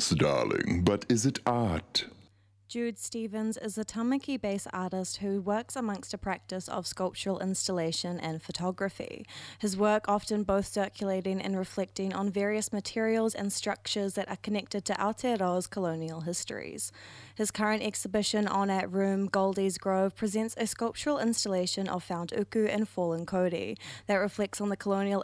Yes, darling, but is it art? Jude Stevens is a Tamaki-based artist who works amongst a practice of sculptural installation and photography. His work often both circulating and reflecting on various materials and structures that are connected to Aotearoa's colonial histories. His current exhibition on at Room Goldie's Grove presents a sculptural installation of found uku and fallen Kōri that reflects on the colonial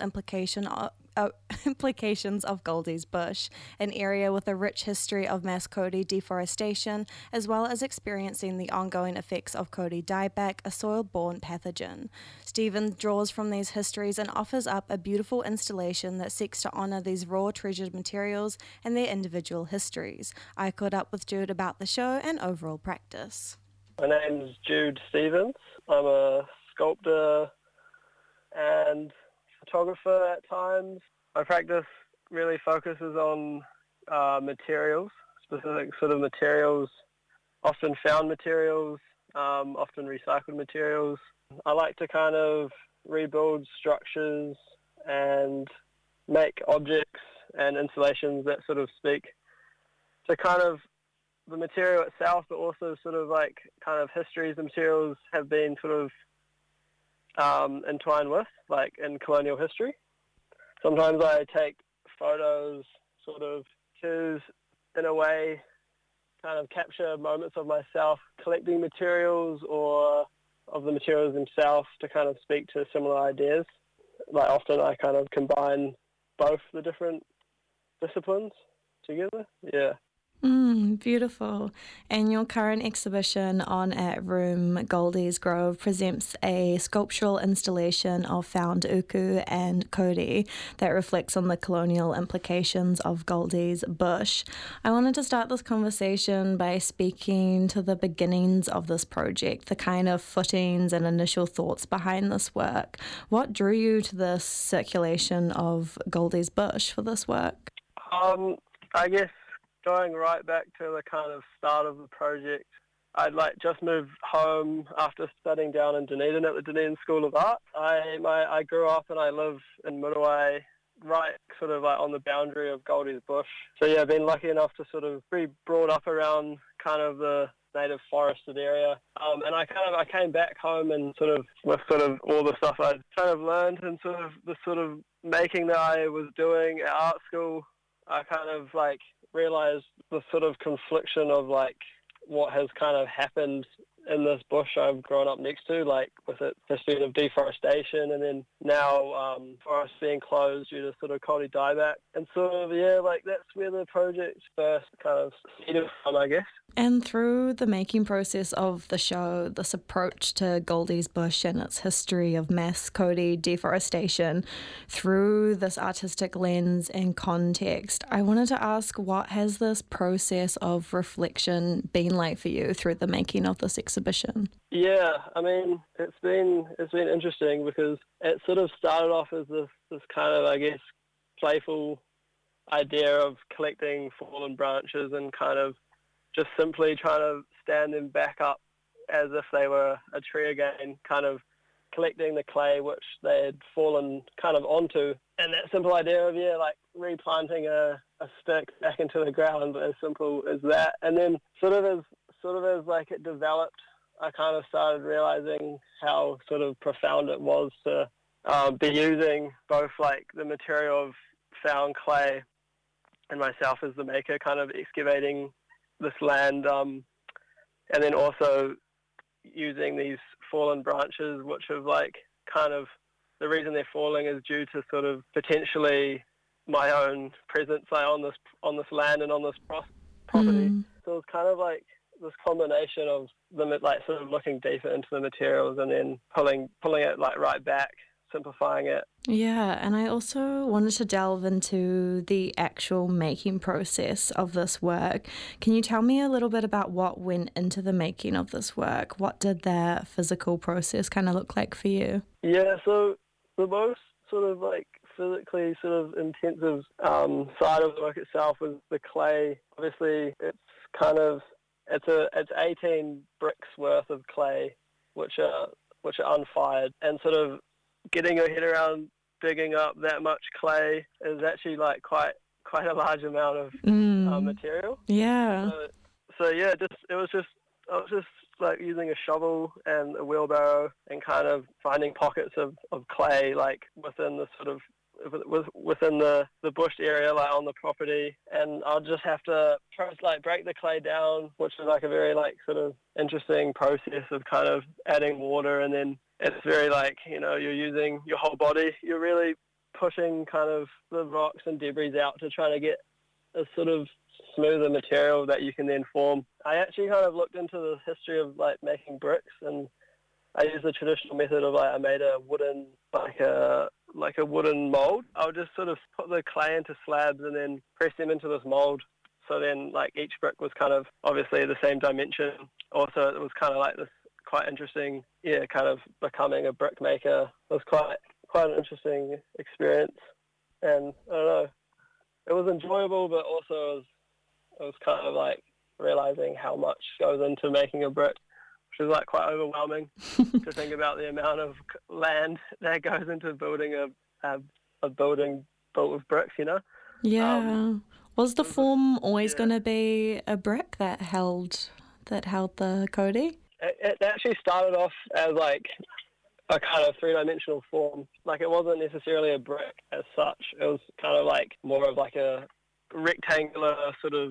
implications of Goldie's Bush, an area with a rich history of mass Kōri deforestation, as well as experiencing the ongoing effects of Kōri dieback, a soil-borne pathogen. Stephen draws from these histories and offers up a beautiful installation that seeks to honour these raw treasured materials and their individual histories. I caught up with Jude about the show and overall practice. My name's Jude Stevens. I'm a sculptor and photographer at times. My practice really focuses on materials, specific sort of materials, often found materials, often recycled materials. I like to kind of rebuild structures and make objects and installations that sort of speak to kind of the material itself, but also sort of like kind of histories the materials have been sort of entwined with, like in colonial history. Sometimes I take photos sort of to, in a way, kind of capture moments of myself collecting materials or of the materials themselves to kind of speak to similar ideas. Like often I kind of combine both the different disciplines together. Yeah. Beautiful. And your current exhibition on at Room Goldie's Grove presents a sculptural installation of found uku and Kōri that reflects on the colonial implications of Goldie's Bush. I wanted to start this conversation by speaking to the beginnings of this project, the kind of footings and initial thoughts behind this work. What drew you to this circulation of Goldie's Bush for this work? I guess going right back to the kind of start of the project, I'd just moved home after studying down in Dunedin at the Dunedin School of Art. I grew up and I live in Muriwai, right sort of like on the boundary of Goldie's Bush. So yeah, I've been lucky enough to sort of be brought up around kind of the native forested area. And I came back home and sort of with sort of all the stuff I'd kind of learned and sort of the sort of making that I was doing at art school, I kind of like realised the sort of confliction of like what has kind of happened in this bush I've grown up next to, like with its history of deforestation and then now forests being closed due to sort of Kōri dieback. And sort of, yeah, like that's where the project first kind of seeded from, I guess. And through the making process of the show, this approach to Goldie's Bush and its history of mass Kōri deforestation, through this artistic lens and context, I wanted to ask, what has this process of reflection been like for you through the making of this exhibition? Yeah, I mean, it's been interesting because it sort of started off as this kind of, I guess, playful idea of collecting fallen branches and kind of just simply trying to stand them back up as if they were a tree again, kind of collecting the clay which they had fallen kind of onto. And that simple idea of, yeah, like replanting a stick back into the ground, as simple as that. And then sort of as like it developed, I kind of started realizing how sort of profound it was to be using both like the material of found clay and myself as the maker kind of excavating this land, and then also using these fallen branches, which have like kind of the reason they're falling is due to sort of potentially my own presence on this land and on this property. So it's kind of like this combination of them like sort of looking deeper into the materials and then pulling it like right back, simplifying it. Yeah, and I also wanted to delve into the actual making process of this work. Can you tell me a little bit about what went into the making of this work? What did that physical process kind of look like for you? Yeah, so the most sort of like physically sort of intensive side of the work itself was the clay. Obviously, it's 18 bricks worth of clay, which are unfired, and sort of getting your head around digging up that much clay is actually like quite quite a large amount of material. Yeah. So yeah, I was just like using a shovel and a wheelbarrow and kind of finding pockets of clay like within the sort of within the bushed area like on the property, and I'll just have to first like break the clay down, which is like a very like sort of interesting process of kind of adding water, and then it's very like, you know, you're using your whole body, you're really pushing kind of the rocks and debris out to try to get a sort of smoother material that you can then form. I actually kind of looked into the history of like making bricks, and I used the traditional method of like I made a wooden like a wooden mold. I would just sort of put the clay into slabs and then press them into this mold. So then like each brick was kind of obviously the same dimension. Also, it was kind of like this quite interesting, kind of becoming a brick maker. It was quite an interesting experience, and I don't know, it was enjoyable, but also it was kind of like realizing how much goes into making a brick, which is like quite overwhelming to think about the amount of land that goes into building a building built with bricks, you know? Yeah. Was the form always going to be a brick that held the Cody? It actually started off as like a kind of three-dimensional form. Like it wasn't necessarily a brick as such. It was kind of like more of like a rectangular sort of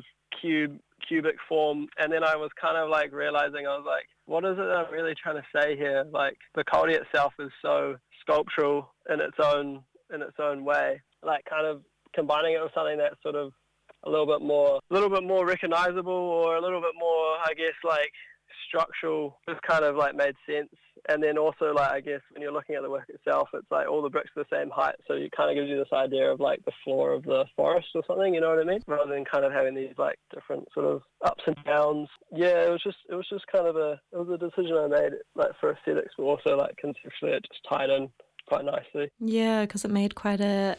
cubic form. And then I was kind of like realizing, I was like, what is it that I'm really trying to say here? Like the Cody itself is so sculptural in its own way. Like kind of combining it with something that's sort of a little bit more recognizable, or a little bit more, I guess, like structural, just kind of like made sense. And then also, like, I guess when you're looking at the work itself, it's like all the bricks are the same height, so it kind of gives you this idea of like the floor of the forest or something, you know what I mean? Rather than kind of having these like different sort of ups and downs. Yeah, it was just kind of it was a decision I made, like for aesthetics, but also like conceptually it just tied in quite nicely. Yeah, because it made quite a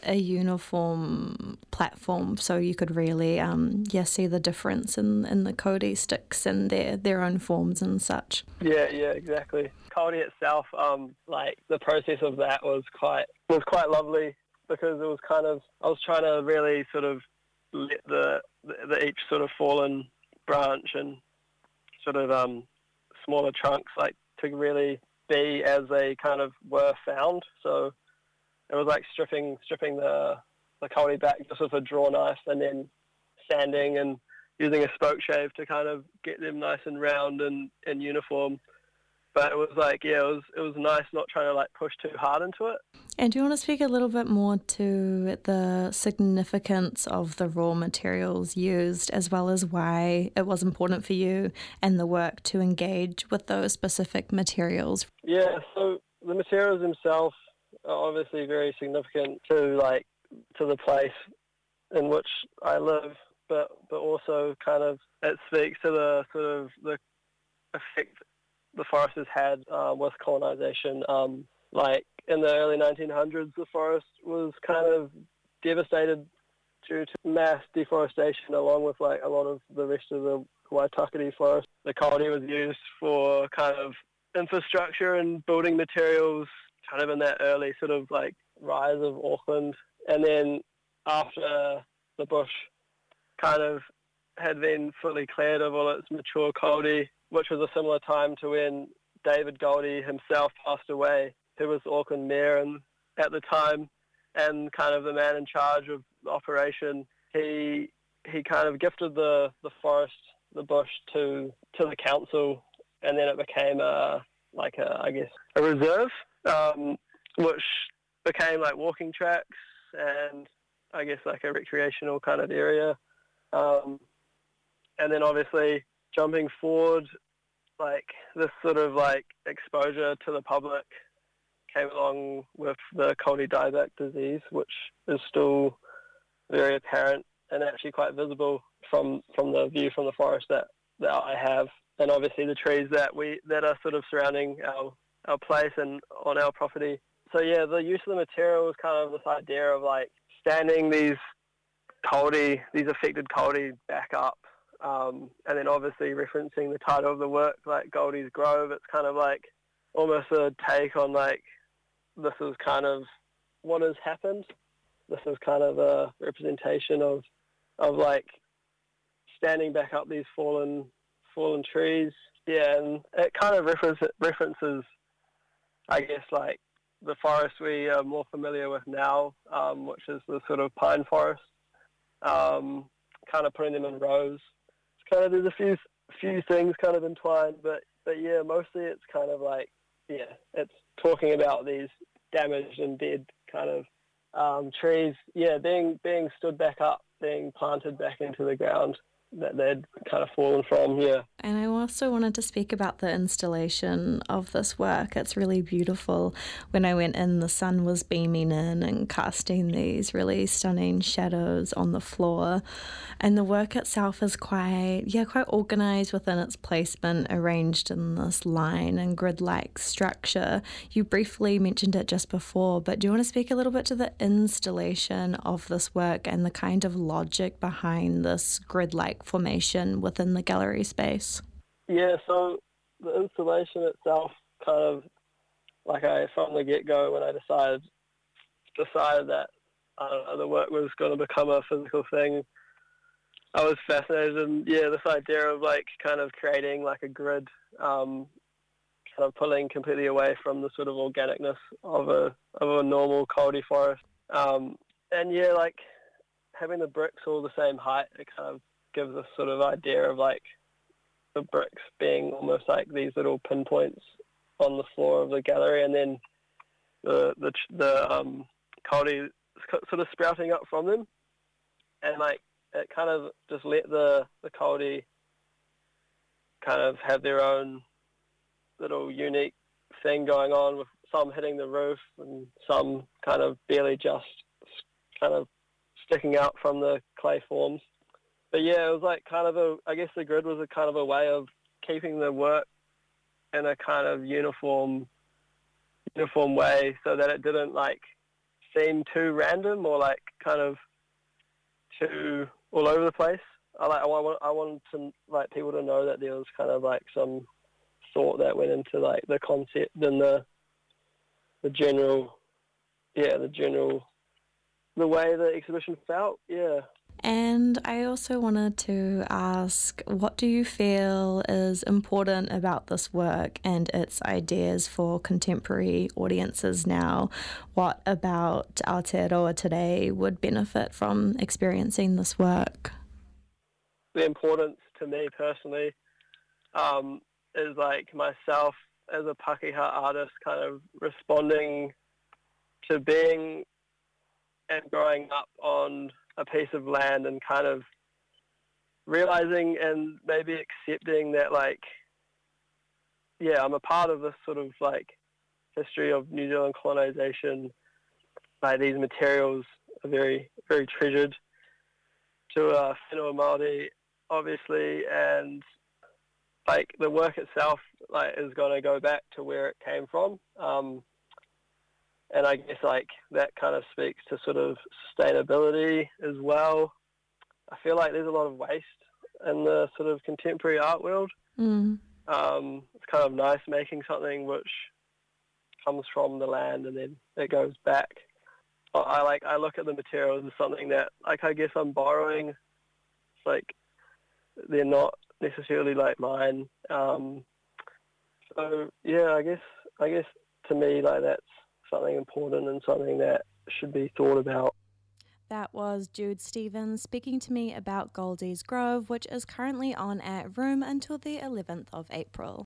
uniform platform, so you could really see the difference in the Cody sticks and their own forms and such. Yeah, exactly. Cody itself, like the process of that was quite lovely, because it was kind of, I was trying to really sort of let the each sort of fallen branch and sort of smaller trunks like to really be as they kind of were found. So it was like stripping the Cody back just with a draw knife, and then sanding and using a spoke shave to kind of get them nice and round and uniform. But it was like, it was nice not trying to like push too hard into it. And do you want to speak a little bit more to the significance of the raw materials used, as well as why it was important for you and the work to engage with those specific materials? Yeah, so the materials themselves are obviously very significant to the place in which I live, but also kind of it speaks to the sort of the effect the forest has had with colonisation. Like in the early 1900s, the forest was kind of devastated due to mass deforestation, along with like a lot of the rest of the Waitakere forest. The Cody was used for kind of infrastructure and building materials, kind of in that early sort of like rise of Auckland. And then after the bush kind of had been fully cleared of all its mature Cody, which was a similar time to when David Goldie himself passed away, who was Auckland mayor at the time and kind of the man in charge of the operation. He kind of gifted the forest, the bush, to the council, and then it became a reserve, which became like walking tracks and I guess like a recreational kind of area. And then obviously jumping forward, like this sort of like exposure to the public came along with the Cody dieback disease, which is still very apparent and actually quite visible from the view from the forest that I have, and obviously the trees that are sort of surrounding our place and on our property. So yeah, the use of the material is kind of this idea of like standing these affected Cody back up. And then obviously referencing the title of the work, like Goldie's Grove, it's kind of like almost a take on like, this is kind of what has happened. This is kind of a representation of of like standing back up these fallen trees. Yeah, and it kind of references, I guess, like the forest we are more familiar with now, which is the sort of pine forest. Kind of putting them in rows. It's kind of, there's a few things kind of entwined, but yeah, mostly it's kind of like, yeah, it's talking about these damaged and dead kind of trees, yeah, being stood back up, being planted back into the ground that they'd kind of fallen from, yeah. And I also wanted to speak about the installation of this work. It's really beautiful. When I went in, the sun was beaming in and casting these really stunning shadows on the floor. And the work itself is quite organised within its placement, arranged in this line and grid-like structure. You briefly mentioned it just before, but do you want to speak a little bit to the installation of this work and the kind of logic behind this grid-like formation within the gallery space? Yeah, so the installation itself kind of, like from the get-go when I decided that the work was going to become a physical thing, I was fascinated in, yeah, this idea of like kind of creating like a grid, kind of pulling completely away from the sort of organicness of a normal kauri forest. And yeah, like having the bricks all the same height, it kind of gives a sort of idea of like the bricks being almost like these little pinpoints on the floor of the gallery, and then the kauri sort of sprouting up from them, and like it kind of just let the kauri kind of have their own little unique thing going on, with some hitting the roof and some kind of barely just kind of sticking out from the clay forms. But yeah, it was like kind of I guess the grid was a kind of a way of keeping the work in a kind of uniform way, so that it didn't like seem too random or like kind of too all over the place. I wanted to like people to know that there was kind of like some thought that went into like the concept and the way the exhibition felt, yeah. And I also wanted to ask, what do you feel is important about this work and its ideas for contemporary audiences now? What about Aotearoa today would benefit from experiencing this work? The importance to me personally is like myself as a Pākehā artist kind of responding to being and growing up on a piece of land and kind of realizing and maybe accepting that like, yeah, I'm a part of this sort of like history of New Zealand colonization. Like these materials are very, very treasured to whenua Māori, obviously, and like the work itself like is going to go back to where it came from. And I guess like that kind of speaks to sort of sustainability as well. I feel like there's a lot of waste in the sort of contemporary art world. Mm. It's kind of nice making something which comes from the land and then it goes back. I look at the materials as something that like I guess I'm borrowing. It's like they're not necessarily like mine. So yeah, I guess to me like that's something important and something that should be thought about. That was Jude Stevens speaking to me about Goldie's Grove, which is currently on at Room until the 11th of April.